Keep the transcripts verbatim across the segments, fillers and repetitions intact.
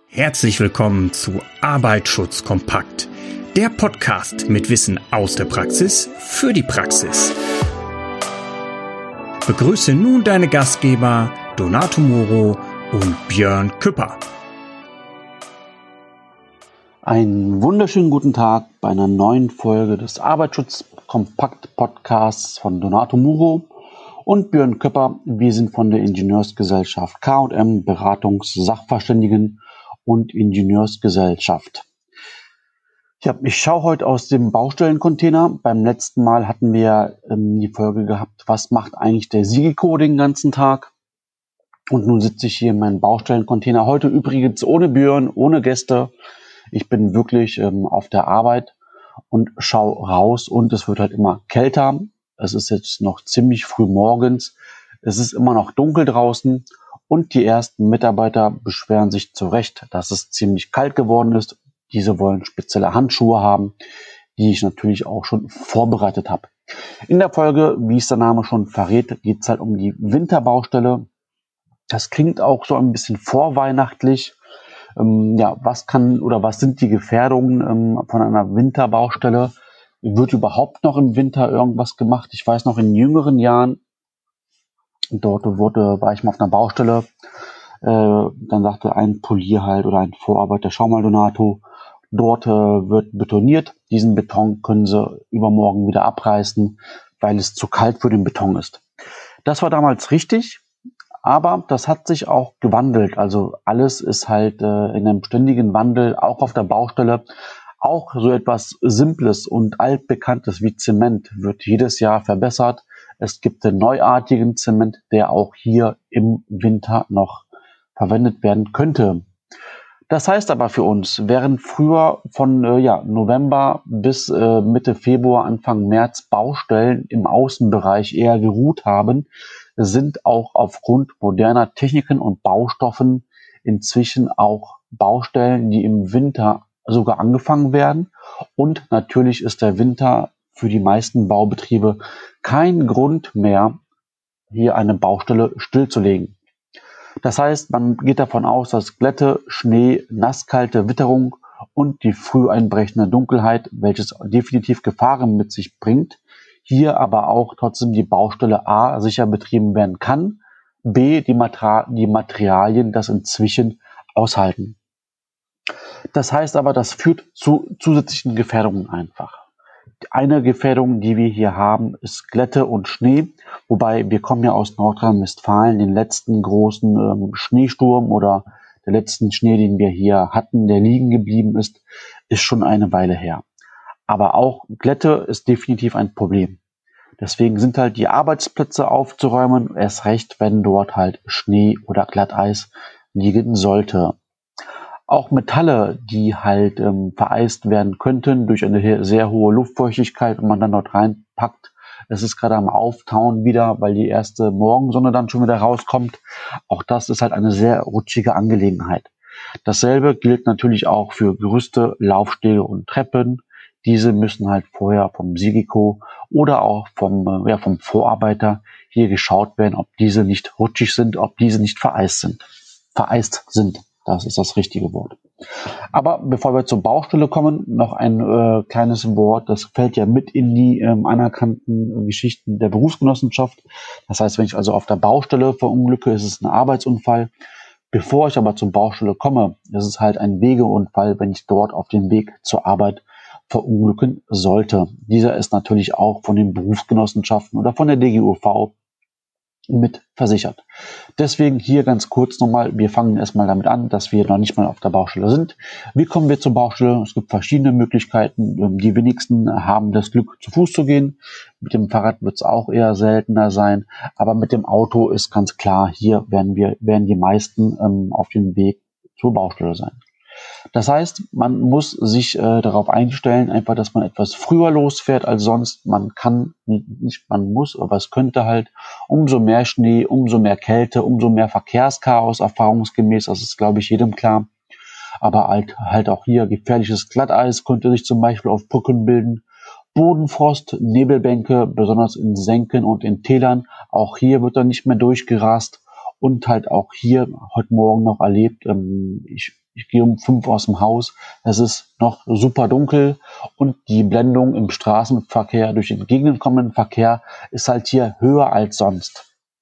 Herzlich willkommen zu Arbeitsschutz kompakt, der Podcast mit Wissen aus der Praxis für die Praxis. Begrüße nun deine Gastgeber Donato Moro und Björn Küpper. Einen wunderschönen guten Tag bei einer neuen Folge des Arbeitsschutz kompakt Podcasts von Donato Moro und Björn Küpper. Wir sind von der Ingenieursgesellschaft K und M, Beratungs-, Sachverständigen- und Ingenieursgesellschaft. Ja, ich schaue heute aus dem Baustellencontainer. Beim letzten Mal hatten wir ähm, die Folge gehabt, was macht eigentlich der SIGECO den ganzen Tag? Und nun sitze ich hier in meinem Baustellencontainer. Heute übrigens ohne Björn, ohne Gäste. Ich bin wirklich ähm, auf der Arbeit und schaue raus und es wird halt immer kälter. Es ist jetzt noch ziemlich früh morgens. Es ist immer noch dunkel draußen. Und die ersten Mitarbeiter beschweren sich zu Recht, dass es ziemlich kalt geworden ist. Diese wollen spezielle Handschuhe haben, die ich natürlich auch schon vorbereitet habe. In der Folge, wie es der Name schon verrät, geht es halt um die Winterbaustelle. Das klingt auch so ein bisschen vorweihnachtlich. Ähm, ja, was kann oder was sind die Gefährdungen ähm, von einer Winterbaustelle? Wird überhaupt noch im Winter irgendwas gemacht? Ich weiß noch in jüngeren Jahren, dort wurde, war ich mal auf einer Baustelle, äh, dann sagte ein Polier halt oder ein Vorarbeiter, schau mal Donato, dort äh, wird betoniert, diesen Beton können sie übermorgen wieder abreißen, weil es zu kalt für den Beton ist. Das war damals richtig, aber das hat sich auch gewandelt, also alles ist halt äh, in einem ständigen Wandel, auch auf der Baustelle. Auch so etwas Simples und Altbekanntes wie Zement wird jedes Jahr verbessert. Es gibt den neuartigen Zement, der auch hier im Winter noch verwendet werden könnte. Das heißt aber für uns, während früher von äh, ja, November bis äh, Mitte Februar, Anfang März Baustellen im Außenbereich eher geruht haben, sind auch aufgrund moderner Techniken und Baustoffen inzwischen auch Baustellen, die im Winter sogar angefangen werden. Und natürlich ist der Winter für die meisten Baubetriebe kein Grund mehr, hier eine Baustelle stillzulegen. Das heißt, man geht davon aus, dass Glätte, Schnee, nasskalte Witterung und die früh einbrechende Dunkelheit, welches definitiv Gefahren mit sich bringt, hier aber auch trotzdem die Baustelle A sicher betrieben werden kann, B die, Mater- die Materialien das inzwischen aushalten. Das heißt aber, das führt zu zusätzlichen Gefährdungen einfach. Eine Gefährdung, die wir hier haben, ist Glätte und Schnee, wobei wir kommen ja aus Nordrhein-Westfalen, den letzten großen ähm, Schneesturm oder der letzten Schnee, den wir hier hatten, der liegen geblieben ist, ist schon eine Weile her. Aber auch Glätte ist definitiv ein Problem. Deswegen sind halt die Arbeitsplätze aufzuräumen, erst recht, wenn dort halt Schnee oder Glatteis liegen sollte. Auch Metalle, die halt ähm, vereist werden könnten durch eine sehr hohe Luftfeuchtigkeit und man dann dort reinpackt. Es ist gerade am Auftauen wieder, weil die erste Morgensonne dann schon wieder rauskommt. Auch das ist halt eine sehr rutschige Angelegenheit. Dasselbe gilt natürlich auch für Gerüste, Laufstege und Treppen. Diese müssen halt vorher vom SIGECO oder auch vom, äh, ja, vom Vorarbeiter hier geschaut werden, ob diese nicht rutschig sind, ob diese nicht vereist sind. Vereist sind. Das ist das richtige Wort. Aber bevor wir zur Baustelle kommen, noch ein äh, kleines Wort. Das fällt ja mit in die ähm, anerkannten äh, Geschichten der Berufsgenossenschaft. Das heißt, wenn ich also auf der Baustelle verunglücke, ist es ein Arbeitsunfall. Bevor ich aber zur Baustelle komme, ist es halt ein Wegeunfall, wenn ich dort auf dem Weg zur Arbeit verunglücken sollte. Dieser ist natürlich auch von den Berufsgenossenschaften oder von der D G U V mit versichert. Deswegen hier ganz kurz nochmal, wir fangen erstmal damit an, dass wir noch nicht mal auf der Baustelle sind. Wie kommen wir zur Baustelle? Es gibt verschiedene Möglichkeiten. Die wenigsten haben das Glück, zu Fuß zu gehen. Mit dem Fahrrad wird es auch eher seltener sein. Aber mit dem Auto ist ganz klar, hier werden wir, werden die meisten ähm, auf dem Weg zur Baustelle sein. Das heißt, man muss sich äh, darauf einstellen, einfach, dass man etwas früher losfährt als sonst. Man kann, nicht man muss, aber es könnte halt, umso mehr Schnee, umso mehr Kälte, umso mehr Verkehrschaos erfahrungsgemäß, das ist, glaube ich, jedem klar. Aber halt, halt auch hier gefährliches Glatteis könnte sich zum Beispiel auf Brücken bilden. Bodenfrost, Nebelbänke, besonders in Senken und in Tälern. Auch hier wird dann nicht mehr durchgerast. Und halt auch hier heute Morgen noch erlebt, ähm, ich ich gehe um fünf aus dem Haus, es ist noch super dunkel und die Blendung im Straßenverkehr durch den entgegenkommenden Verkehr ist halt hier höher als sonst.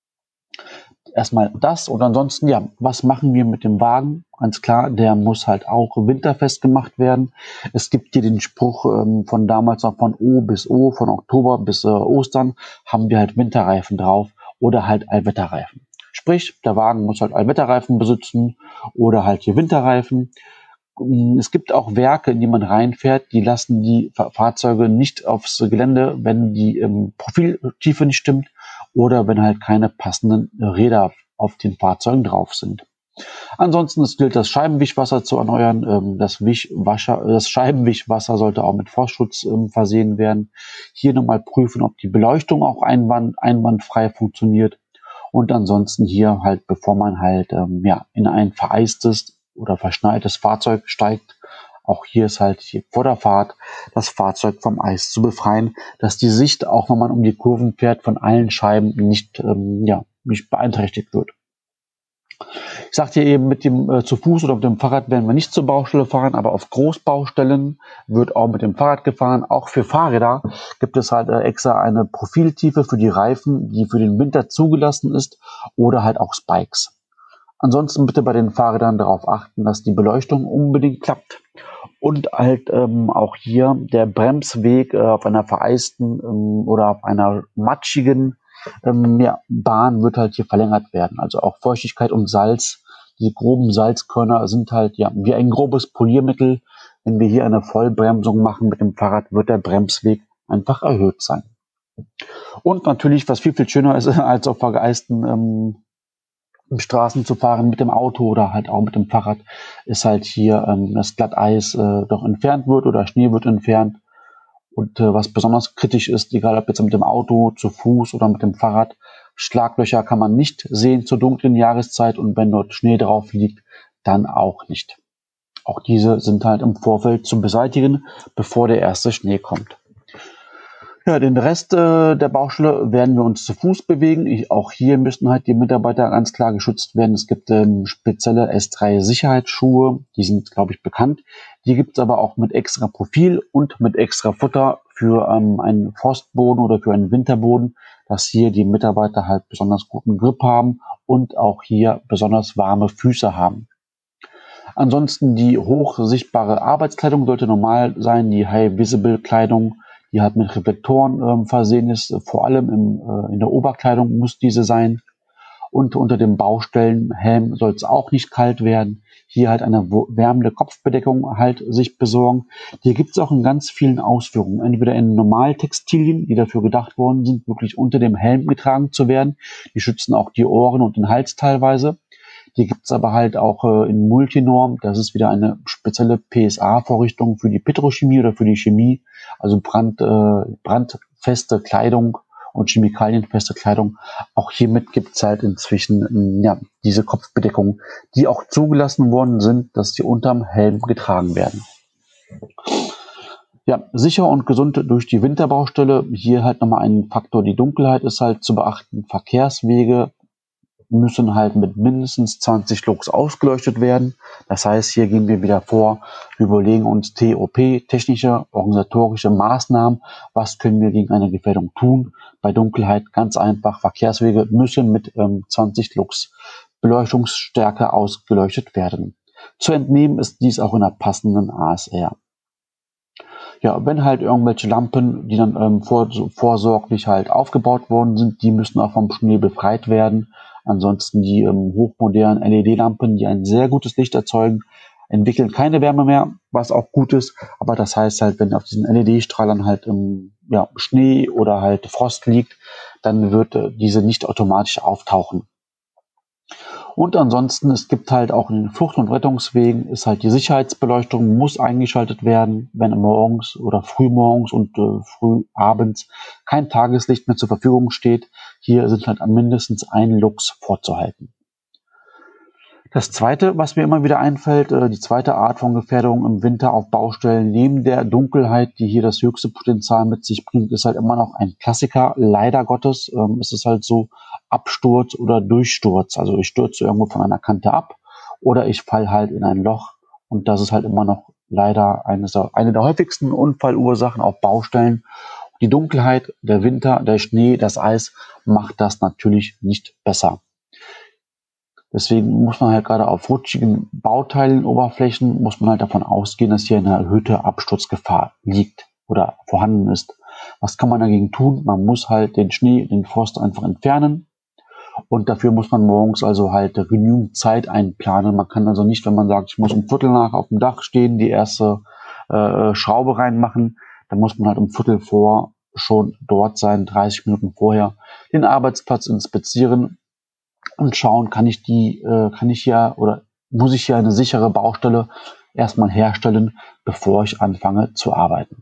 Erstmal das und ansonsten, ja, was machen wir mit dem Wagen? Ganz klar, der muss halt auch winterfest gemacht werden. Es gibt hier den Spruch ähm, von damals noch von O bis O, von Oktober bis äh, Ostern, haben wir halt Winterreifen drauf oder halt Allwetterreifen. Sprich, der Wagen muss halt Allwetterreifen besitzen oder halt hier Winterreifen. Es gibt auch Werke, in die man reinfährt, die lassen die Fahrzeuge nicht aufs Gelände, wenn die ähm, Profiltiefe nicht stimmt oder wenn halt keine passenden Räder auf den Fahrzeugen drauf sind. Ansonsten es gilt das Scheibenwischwasser zu erneuern. Ähm, das, Wischwasser, das Scheibenwischwasser sollte auch mit Frostschutz ähm, versehen werden. Hier nochmal prüfen, ob die Beleuchtung auch einwand, einwandfrei funktioniert. Und ansonsten hier halt, bevor man halt ähm, ja, in ein vereistes oder verschneites Fahrzeug steigt, auch hier ist halt hier vor der Fahrt das Fahrzeug vom Eis zu befreien, dass die Sicht, auch wenn man um die Kurven fährt, von allen Scheiben nicht, ähm, ja, nicht beeinträchtigt wird. Ich sagte ja eben, mit dem äh, zu Fuß oder mit dem Fahrrad werden wir nicht zur Baustelle fahren, aber auf Großbaustellen wird auch mit dem Fahrrad gefahren. Auch für Fahrräder gibt es halt äh, extra eine Profiltiefe für die Reifen, die für den Winter zugelassen ist, oder halt auch Spikes. Ansonsten bitte bei den Fahrrädern darauf achten, dass die Beleuchtung unbedingt klappt. Und halt ähm, auch hier der Bremsweg äh, auf einer vereisten ähm, oder auf einer matschigen ähm, ja, Bahn wird halt hier verlängert werden. Also auch Feuchtigkeit und Salz, die groben Salzkörner sind halt ja wie ein grobes Poliermittel. Wenn wir hier eine Vollbremsung machen mit dem Fahrrad, wird der Bremsweg einfach erhöht sein. Und natürlich, was viel, viel schöner ist, als auf vereisten ähm, Straßen zu fahren mit dem Auto oder halt auch mit dem Fahrrad, ist halt hier ähm, das Glatteis äh, doch entfernt wird oder Schnee wird entfernt. Und äh, was besonders kritisch ist, egal ob jetzt mit dem Auto, zu Fuß oder mit dem Fahrrad, Schlaglöcher kann man nicht sehen zur dunklen Jahreszeit und wenn dort Schnee drauf liegt, dann auch nicht. Auch diese sind halt im Vorfeld zu beseitigen, bevor der erste Schnee kommt. Ja, den Rest äh, der Baustelle werden wir uns zu Fuß bewegen. Ich, auch hier müssen halt die Mitarbeiter ganz klar geschützt werden. Es gibt ähm, spezielle S drei Sicherheitsschuhe, die sind, glaube ich, bekannt. Die gibt es aber auch mit extra Profil und mit extra Futter für ähm, einen Frostboden oder für einen Winterboden, dass hier die Mitarbeiter halt besonders guten Grip haben und auch hier besonders warme Füße haben. Ansonsten die hochsichtbare Arbeitskleidung sollte normal sein, die High-Visible-Kleidung, die halt mit Reflektoren ähm, versehen ist, vor allem im, äh, in der Oberkleidung muss diese sein. Und unter dem Baustellenhelm soll es auch nicht kalt werden. Hier halt eine wärmende Kopfbedeckung halt sich besorgen. Die gibt es auch in ganz vielen Ausführungen. Entweder in Normaltextilien, die dafür gedacht worden sind, wirklich unter dem Helm getragen zu werden. Die schützen auch die Ohren und den Hals teilweise. Die gibt es aber halt auch äh, in Multinorm. Das ist wieder eine spezielle P S A-Vorrichtung für die Petrochemie oder für die Chemie. Also Brand, äh, brandfeste Kleidung und chemikalienfeste Kleidung. Auch hiermit gibt es halt inzwischen ja, diese Kopfbedeckung, die auch zugelassen worden sind, dass die unterm Helm getragen werden. Ja, sicher und gesund durch die Winterbaustelle. Hier halt nochmal ein Faktor, die Dunkelheit ist halt zu beachten. Verkehrswege müssen halt mit mindestens zwanzig Lux ausgeleuchtet werden. Das heißt, hier gehen wir wieder vor, wir überlegen uns T O P, technische, organisatorische Maßnahmen. Was können wir gegen eine Gefährdung tun? Bei Dunkelheit ganz einfach, Verkehrswege müssen mit ähm, zwanzig Lux Beleuchtungsstärke ausgeleuchtet werden. Zu entnehmen ist dies auch in der passenden A S R. Ja, wenn halt irgendwelche Lampen, die dann ähm, vor, so, vorsorglich halt aufgebaut worden sind, die müssen auch vom Schnee befreit werden. Ansonsten die ähm, hochmodernen L E D-Lampen, die ein sehr gutes Licht erzeugen, entwickeln keine Wärme mehr, was auch gut ist. Aber das heißt halt, wenn auf diesen L E D-Strahlern halt ähm, ja, Schnee oder halt Frost liegt, dann wird äh, diese nicht automatisch auftauchen. Und ansonsten, es gibt halt auch in den Flucht- und Rettungswegen, ist halt die Sicherheitsbeleuchtung muss eingeschaltet werden, wenn morgens oder frühmorgens und äh, frühabends kein Tageslicht mehr zur Verfügung steht. Hier sind halt mindestens ein Lux vorzuhalten. Das zweite, was mir immer wieder einfällt, äh, die zweite Art von Gefährdung im Winter auf Baustellen, neben der Dunkelheit, die hier das höchste Potenzial mit sich bringt, ist halt immer noch ein Klassiker. Leider Gottes ähm, ist es halt so, Absturz oder Durchsturz. Also ich stürze irgendwo von einer Kante ab oder ich falle halt in ein Loch Und das ist halt immer noch leider eine, eine der häufigsten Unfallursachen auf Baustellen. Die Dunkelheit, der Winter, der Schnee, das Eis macht das natürlich nicht besser. Deswegen muss man halt gerade auf rutschigen Bauteilen, Oberflächen, muss man halt davon ausgehen, dass hier eine erhöhte Absturzgefahr liegt oder vorhanden ist. Was kann man dagegen tun? Man muss halt den Schnee, den Frost einfach entfernen. Und dafür muss man morgens also halt genügend Zeit einplanen. Man kann also nicht, wenn man sagt, ich muss um Viertel nach auf dem Dach stehen, die erste äh, Schraube reinmachen, dann muss man halt um Viertel vor schon dort sein, dreißig Minuten vorher, den Arbeitsplatz inspizieren und schauen, kann ich die, äh, kann ich hier oder muss ich hier eine sichere Baustelle erstmal herstellen, bevor ich anfange zu arbeiten.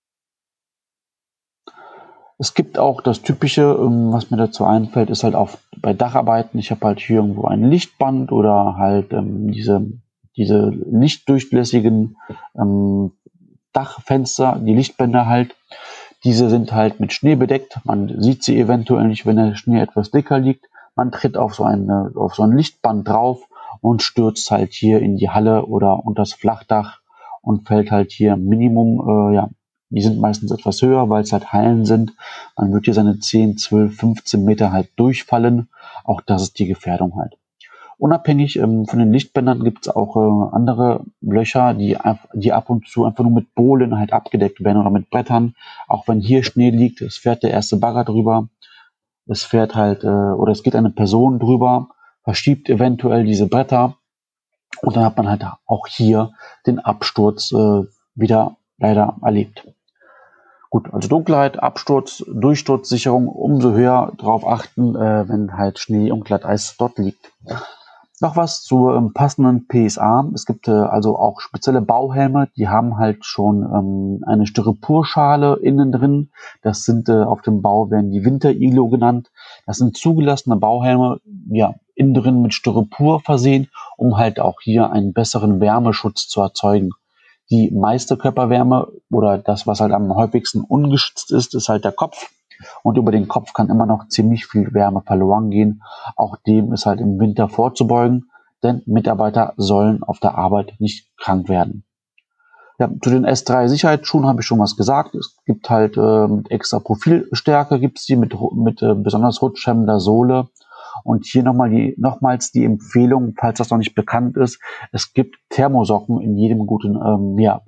Es gibt auch das Typische, ähm, was mir dazu einfällt, ist halt auch bei Dacharbeiten. Ich habe halt hier irgendwo ein Lichtband oder halt ähm, diese, diese lichtdurchlässigen ähm, Dachfenster, die Lichtbänder halt. Diese sind halt mit Schnee bedeckt. Man sieht sie eventuell nicht, wenn der Schnee etwas dicker liegt. Man tritt auf so, eine, auf so ein Lichtband drauf und stürzt halt hier in die Halle oder unter das Flachdach und fällt halt hier Minimum, äh, ja, die sind meistens etwas höher, weil es halt Hallen sind. Man wird hier seine zehn, zwölf, fünfzehn Meter halt durchfallen. Auch das ist die Gefährdung halt. Unabhängig ähm, von den Lichtbändern gibt es auch äh, andere Löcher, die, die ab und zu einfach nur mit Bohlen halt abgedeckt werden oder mit Brettern. Auch wenn hier Schnee liegt, es fährt der erste Bagger drüber. Es fährt halt, äh, oder es geht eine Person drüber, verschiebt eventuell diese Bretter und dann hat man halt auch hier den Absturz äh, wieder leider erlebt. Gut, also Dunkelheit, Absturz, Durchsturzsicherung, umso höher darauf achten, äh, wenn halt Schnee und Glatteis dort liegt. Noch was zur ähm, passenden P S A. Es gibt äh, also auch spezielle Bauhelme, die haben halt schon ähm, eine Styroporschale innen drin. Das sind äh, auf dem Bau werden die Winter-Iglo genannt. Das sind zugelassene Bauhelme, ja, innen drin mit Styropor versehen, um halt auch hier einen besseren Wärmeschutz zu erzeugen. Die meiste Körperwärme oder das, was halt am häufigsten ungeschützt ist, ist halt der Kopf. Und über den Kopf kann immer noch ziemlich viel Wärme verloren gehen. Auch dem ist halt im Winter vorzubeugen, denn Mitarbeiter sollen auf der Arbeit nicht krank werden. Ja, zu den S drei Sicherheitsschuhen habe ich schon was gesagt. Es gibt halt äh, mit extra Profilstärke, gibt es die mit, mit äh, besonders rutschhemmender Sohle. Und hier nochmal die, nochmals die Empfehlung, falls das noch nicht bekannt ist, es gibt Thermosocken in jedem guten ähm, ja,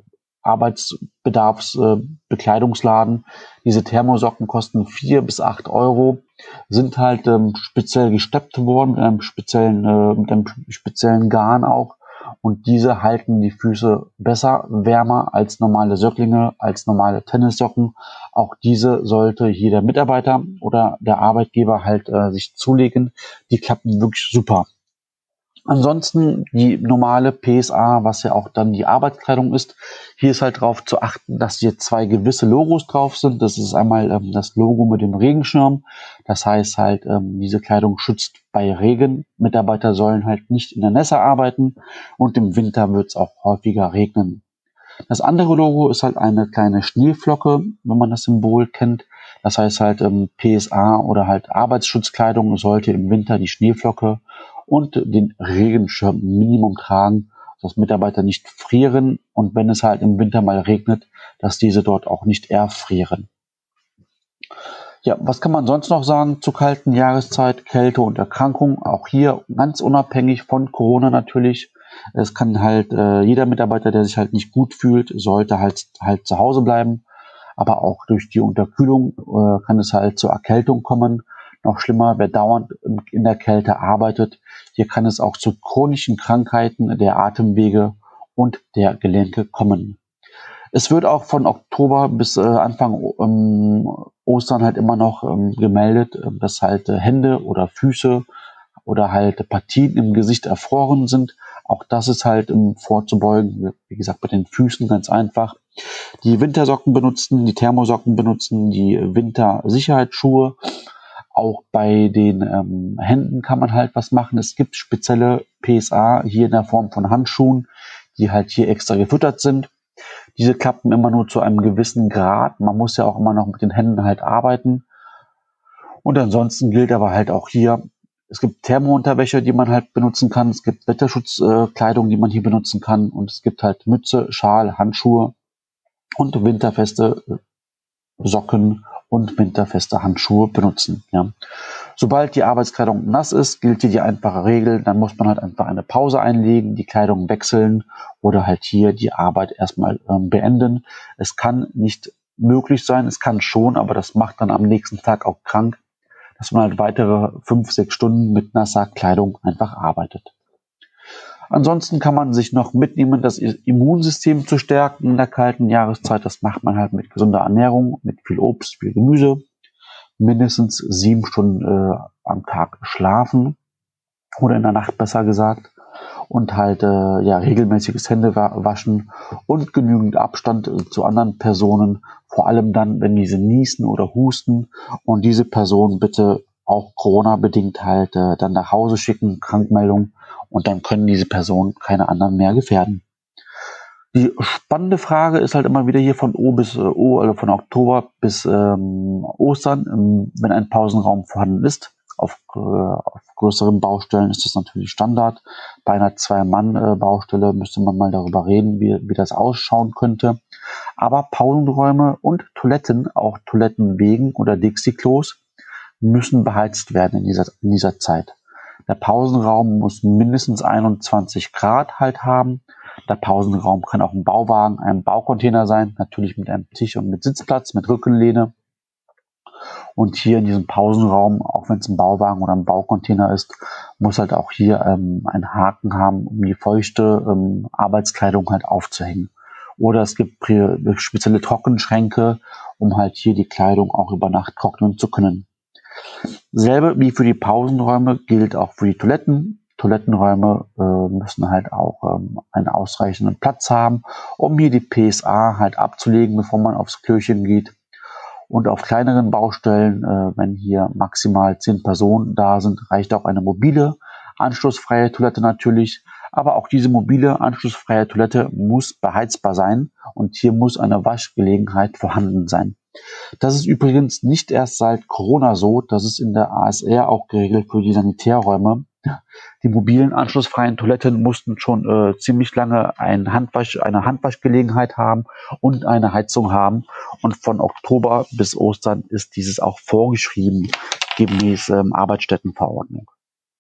Arbeitsbedarfsbekleidungsladen. Äh, Diese Thermosocken kosten vier bis acht Euro, sind halt ähm, speziell gesteppt worden mit einem speziellen, äh, mit einem speziellen Garn auch. Und diese halten die Füße besser wärmer als normale Söcklinge, als normale Tennissocken. Auch diese sollte jeder Mitarbeiter oder der Arbeitgeber halt äh, sich zulegen. Die klappen wirklich super. Ansonsten die normale P S A, was ja auch dann die Arbeitskleidung ist. Hier ist halt darauf zu achten, dass hier zwei gewisse Logos drauf sind. Das ist einmal ähm, das Logo mit dem Regenschirm. Das heißt halt, ähm, diese Kleidung schützt bei Regen. Mitarbeiter sollen halt nicht in der Nässe arbeiten und im Winter wird es auch häufiger regnen. Das andere Logo ist halt eine kleine Schneeflocke, wenn man das Symbol kennt. Das heißt halt ähm, P S A oder halt Arbeitsschutzkleidung sollte im Winter die Schneeflocke und den Regenschirm Minimum tragen, dass Mitarbeiter nicht frieren und wenn es halt im Winter mal regnet, dass diese dort auch nicht erfrieren. Ja, was kann man sonst noch sagen zur kalten Jahreszeit, Kälte und Erkrankung? Auch hier ganz unabhängig von Corona natürlich. Es kann halt äh, jeder Mitarbeiter, der sich halt nicht gut fühlt, sollte halt halt zu Hause bleiben. Aber auch durch die Unterkühlung äh, kann es halt zur Erkältung kommen. Noch schlimmer, wer dauernd in der Kälte arbeitet, hier kann es auch zu chronischen Krankheiten der Atemwege und der Gelenke kommen. Es wird auch von Oktober bis äh, Anfang ähm, Ostern halt immer noch ähm, gemeldet, äh, dass halt äh, Hände oder Füße oder halt Partien im Gesicht erfroren sind. Auch das ist halt ähm, vorzubeugen. Wie gesagt, bei den Füßen ganz einfach. Die Wintersocken benutzen, die Thermosocken benutzen, die Wintersicherheitsschuhe. Auch bei den ähm, Händen kann man halt was machen. Es gibt spezielle P S A hier in der Form von Handschuhen, die halt hier extra gefüttert sind. Diese klappen immer nur zu einem gewissen Grad. Man muss ja auch immer noch mit den Händen halt arbeiten. Und ansonsten gilt aber halt auch hier, Es gibt Thermounterwäsche, die man halt benutzen kann. Es gibt Wetterschutzkleidung, äh, die man hier benutzen kann. Und es gibt halt Mütze, Schal, Handschuhe und winterfeste Socken und winterfeste Handschuhe benutzen. Ja. Sobald die Arbeitskleidung nass ist, gilt hier die einfache Regel. Dann muss man halt einfach eine Pause einlegen, die Kleidung wechseln oder halt hier die Arbeit erstmal ähm, beenden. Es kann nicht möglich sein, es kann schon, aber das macht dann am nächsten Tag auch krank, dass man halt weitere fünf, sechs Stunden mit nasser Kleidung einfach arbeitet. Ansonsten kann man sich noch mitnehmen, das Immunsystem zu stärken in der kalten Jahreszeit. Das macht man halt mit gesunder Ernährung, mit viel Obst, viel Gemüse, mindestens sieben Stunden äh, am Tag schlafen oder in der Nacht besser gesagt und halt äh, ja regelmäßiges Händewaschen und genügend Abstand äh, zu anderen Personen, vor allem dann, wenn diese niesen oder husten und diese Person bitte auch Corona-bedingt halt äh, dann nach Hause schicken, Krankmeldung, und dann können diese Personen keine anderen mehr gefährden. Die spannende Frage ist halt immer wieder hier von O bis äh, O, also von Oktober bis ähm, Ostern, ähm, wenn ein Pausenraum vorhanden ist. Auf, äh, auf größeren Baustellen ist das natürlich Standard. Bei einer Zwei-Mann-Baustelle müsste man mal darüber reden, wie, wie das ausschauen könnte. Aber Pausenräume und Toiletten, auch Toilettenwegen oder Dixie-Klos, müssen beheizt werden in dieser, in dieser Zeit. Der Pausenraum muss mindestens einundzwanzig Grad halt haben. Der Pausenraum kann auch ein Bauwagen, ein Baucontainer sein, natürlich mit einem Tisch und mit Sitzplatz, mit Rückenlehne. Und hier in diesem Pausenraum, auch wenn es ein Bauwagen oder ein Baucontainer ist, muss halt auch hier ähm, ein Haken haben, um die feuchte ähm, Arbeitskleidung halt aufzuhängen. Oder es gibt spezielle Trockenschränke, um halt hier die Kleidung auch über Nacht trocknen zu können. Selbe wie für die Pausenräume gilt auch für die Toiletten. Toilettenräume äh, müssen halt auch ähm, einen ausreichenden Platz haben, um hier die P S A halt abzulegen, bevor man aufs Klöchen geht. Und auf kleineren Baustellen, äh, wenn hier maximal zehn Personen da sind, reicht auch eine mobile, anschlussfreie Toilette natürlich. Aber auch diese mobile, anschlussfreie Toilette muss beheizbar sein und hier muss eine Waschgelegenheit vorhanden sein. Das ist übrigens nicht erst seit Corona so, das ist in der A S R auch geregelt für die Sanitärräume. Die mobilen anschlussfreien Toiletten mussten schon äh, ziemlich lange ein Handwasch, eine Handwaschgelegenheit haben und eine Heizung haben. Und von Oktober bis Ostern ist dieses auch vorgeschrieben, gemäß ähm, Arbeitsstättenverordnung.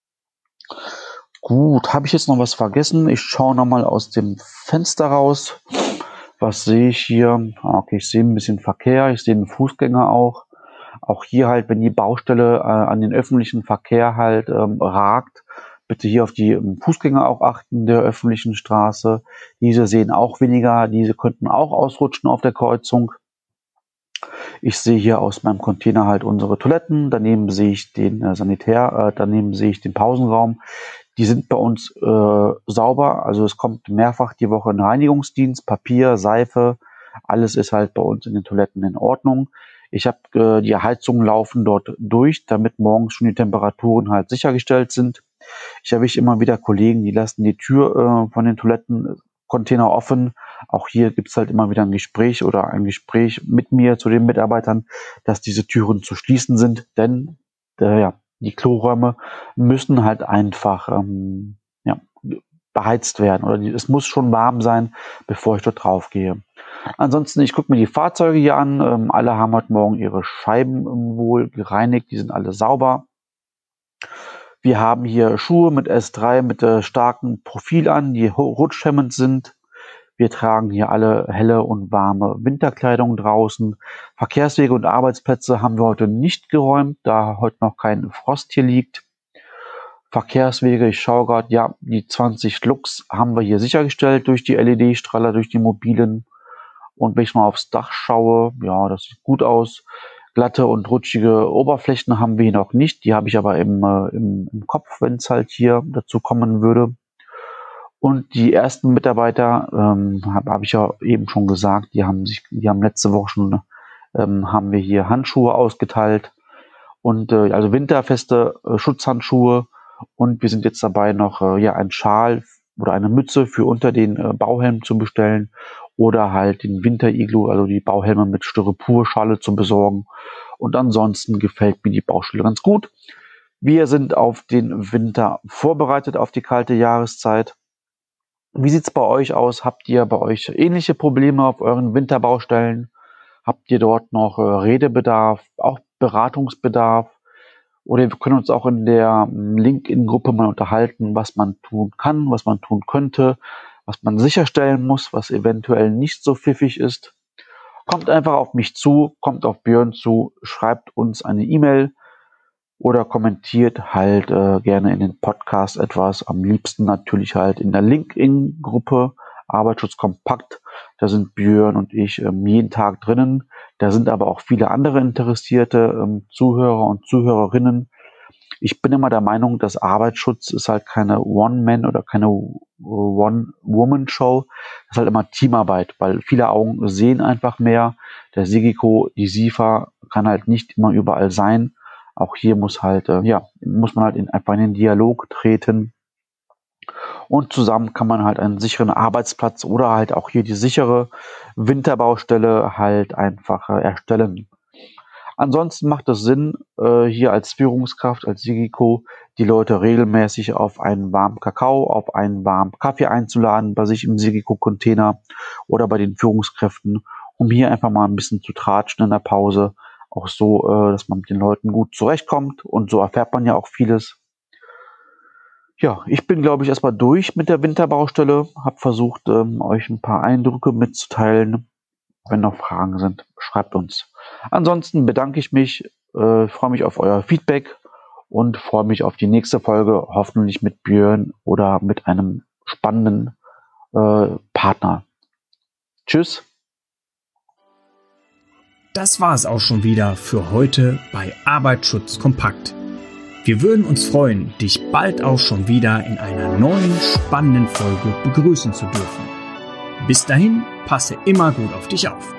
Gut, habe ich jetzt noch was vergessen? Ich schaue nochmal aus dem Fenster raus. Was sehe ich hier? Okay, ich sehe ein bisschen Verkehr, ich sehe einen Fußgänger auch. Auch hier halt, wenn die Baustelle äh, an den öffentlichen Verkehr halt ähm, ragt, bitte hier auf die ähm, Fußgänger auch achten der öffentlichen Straße. Diese sehen auch weniger, diese könnten auch ausrutschen auf der Kreuzung. Ich sehe hier aus meinem Container halt unsere Toiletten, daneben sehe ich den äh, Sanitär, äh, daneben sehe ich den Pausenraum. Die sind bei uns äh, sauber, also es kommt mehrfach die Woche ein Reinigungsdienst, Papier, Seife, alles ist halt bei uns in den Toiletten in Ordnung. Ich habe äh, die Heizungen laufen dort durch, damit morgens schon die Temperaturen halt sichergestellt sind. Ich erwische immer wieder Kollegen, die lassen die Tür äh, von den Toilettencontainer offen. Auch hier gibt es halt immer wieder ein Gespräch oder ein Gespräch mit mir zu den Mitarbeitern, dass diese Türen zu schließen sind, denn äh, ja, die Kloräume müssen halt einfach ähm, ja, beheizt werden oder die, es muss schon warm sein, bevor ich dort drauf gehe. Ansonsten, ich gucke mir die Fahrzeuge hier an. Ähm, alle haben heute Morgen ihre Scheiben ähm, wohl gereinigt, die sind alle sauber. Wir haben hier Schuhe mit S drei mit äh, starkem Profil an, die rutschhemmend sind. Wir tragen hier alle helle und warme Winterkleidung draußen. Verkehrswege und Arbeitsplätze haben wir heute nicht geräumt, da heute noch kein Frost hier liegt. Verkehrswege, ich schaue gerade, ja, die zwanzig Lux haben wir hier sichergestellt durch die L E D-Strahler, durch die mobilen. Und wenn ich mal aufs Dach schaue, ja, das sieht gut aus. Glatte und rutschige Oberflächen haben wir hier noch nicht. Die habe ich aber im, äh, im, im Kopf, wenn es halt hier dazu kommen würde. Und die ersten Mitarbeiter, ähm, habe hab ich ja eben schon gesagt, die haben sich, die haben letzte Woche schon, ähm, haben wir hier Handschuhe ausgeteilt und äh, also winterfeste äh, Schutzhandschuhe. Und wir sind jetzt dabei, noch äh, ja einen Schal oder eine Mütze für unter den äh, Bauhelm zu bestellen oder halt den Winter-Iglu, also die Bauhelme mit Styroporschale zu besorgen. Und ansonsten gefällt mir die Baustelle ganz gut. Wir sind auf den Winter vorbereitet, auf die kalte Jahreszeit. Wie sieht's bei euch aus? Habt ihr bei euch ähnliche Probleme auf euren Winterbaustellen? Habt ihr dort noch äh, Redebedarf, auch Beratungsbedarf? Oder wir können uns auch in der LinkedIn-Gruppe mal unterhalten, was man tun kann, was man tun könnte, was man sicherstellen muss, was eventuell nicht so pfiffig ist. Kommt einfach auf mich zu, kommt auf Björn zu, schreibt uns eine E-Mail oder kommentiert halt äh, gerne in den Podcast etwas. Am liebsten natürlich halt in der LinkedIn-Gruppe Arbeitsschutz kompakt. Da sind Björn und ich ähm, jeden Tag drinnen. Da sind aber auch viele andere interessierte ähm, Zuhörer und Zuhörerinnen. Ich bin immer der Meinung, dass Arbeitsschutz ist halt keine One-Man- oder keine One-Woman-Show. Das ist halt immer Teamarbeit, weil viele Augen sehen einfach mehr. Der SIGICO, die SIFA kann halt nicht immer überall sein. Auch hier muss halt, äh, ja, muss man halt in, einfach in den Dialog treten. Und zusammen kann man halt einen sicheren Arbeitsplatz oder halt auch hier die sichere Winterbaustelle halt einfach äh, erstellen. Ansonsten macht es Sinn, äh, hier als Führungskraft, als SIGICO, die Leute regelmäßig auf einen warmen Kakao, auf einen warmen Kaffee einzuladen, bei sich im SIGICO-Container oder bei den Führungskräften, um hier einfach mal ein bisschen zu tratschen in der Pause. Auch so, äh, dass man mit den Leuten gut zurechtkommt und so erfährt man ja auch vieles. Ja, ich bin, glaube ich, erstmal durch mit der Winterbaustelle, habe versucht, ähm, euch ein paar Eindrücke mitzuteilen. Wenn noch Fragen sind, schreibt uns. Ansonsten bedanke ich mich, äh, freue mich auf euer Feedback und freue mich auf die nächste Folge, hoffentlich mit Björn oder mit einem spannenden äh, Partner. Tschüss. Das war es auch schon wieder für heute bei Arbeitsschutz kompakt. Wir würden uns freuen, dich bald auch schon wieder in einer neuen spannenden Folge begrüßen zu dürfen. Bis dahin, passe immer gut auf dich auf.